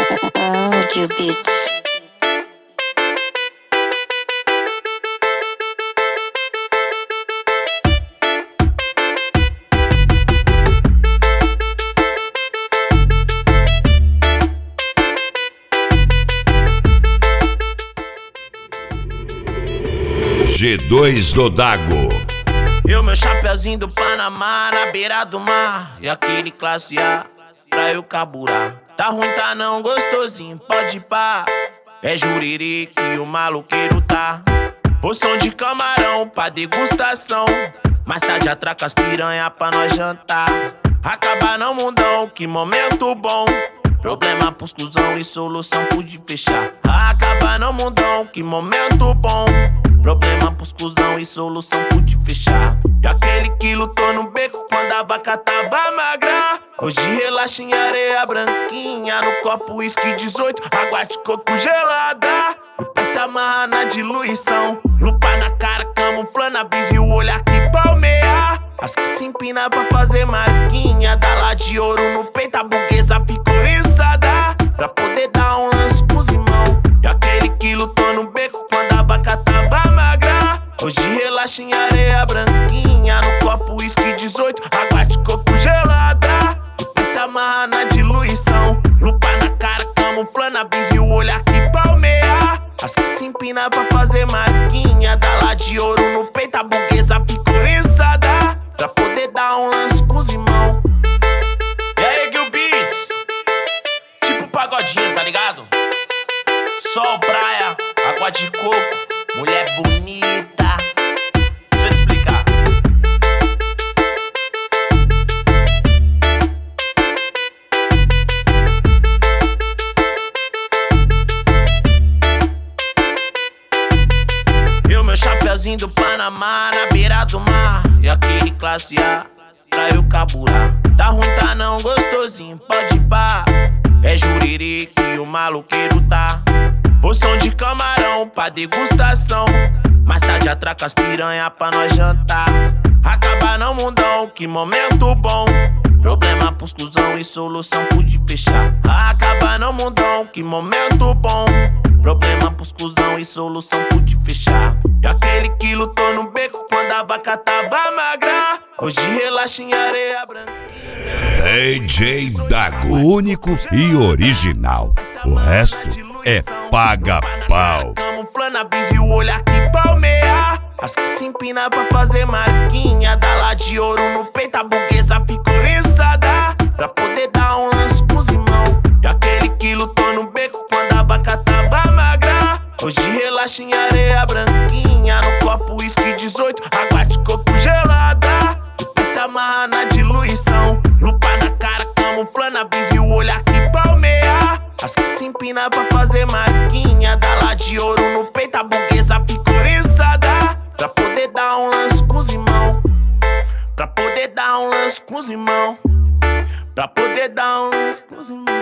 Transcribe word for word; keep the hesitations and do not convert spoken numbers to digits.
Audio Beats. G dois do Dago. Eu, meu chapeuzinho do Panamá, na beira do mar. E aquele classe A, pra eu carburar. Tá ruim, tá não, gostosinho, pode ir pá. É juriri que o maluqueiro tá. Porção de camarão pra degustação. Mais tarde atraca as piranha pra nós jantar. Acabar não, mundão, que momento bom. Problema pros cuzão e solução pude fechar. Acabar não, mundão, que momento bom. Problema pros cuzão e solução pude fechar. E aquele que lutou no beco quando a vaca tava magra. Hoje relaxa em areia branquinha. No copo uísque dezoito, água de coco gelada. O pé se amarra na diluição. Lupa na cara, camuflando a brisa e o olhar que palmeia. As que se empina pra fazer marquinha. Dá lá de ouro no peito, a burguesa ficou oriçada. Pra poder dar um lance pros irmãos. E aquele que lutou no beco quando a vaca tava magra. Hoje relaxa em areia branquinha. No copo uísque dezoito, água de coco gelada. O pé se amarra na diluição. Lupa na cara, camuflando a brisa e o olhar que palmeia. As que se empina pra fazer marquinha. Dá lá de ouro no peito, a burguesa ficou oriçada. Pra poder dar um lance com os irmãos. E aí, Gil Beats? Tipo pagodinho, tá ligado? Sol, praia, água de coco, mulher bonita. Deixa eu te explicar. Eu, meu chapeuzinho do Panamá, na beira do mar. E aquele classe A, pra eu carburar. Tá ruim, tá não, gostosinho, pode ir pá. É juriri que o maluqueiro tá. Porção de camarão pra degustação. Mais tarde atraca as piranha pra nós jantar. Acabar não, mundão, que momento bom. Problema pros cuzão e solução pude fechar. Acabar não, mundão, que momento bom. Problema pros cuzão e solução pude fechar. E aquele que lutou no beco quando a vaca tava magra. Hoje relaxa em areia branca. D J Dago, único e original. O resto é paga-pau. Camuflando a brisa e o olhar que palmeia. As que se empina pra fazer marquinha. Dá lá de ouro no peito, a burguesa ficou oriçada. Pra poder dar um lance com os irmãos. E aquele que lutou no beco quando a vaca tava magra. Hoje relaxa em areia branquinha. No copo uísque dezoito, água de coco gelada. O pé se amarra na diluição. Lupa na cara, camuflando a brisa e o olhar que palmeia. As que se empina pra fazer marquinha. Dá lá de ouro no peito, a burguesa ficou oriçada. Pra poder dar um lance com os irmãos. Pra poder dar um lance com os irmãos. Pra poder dar um lance com os irmãos.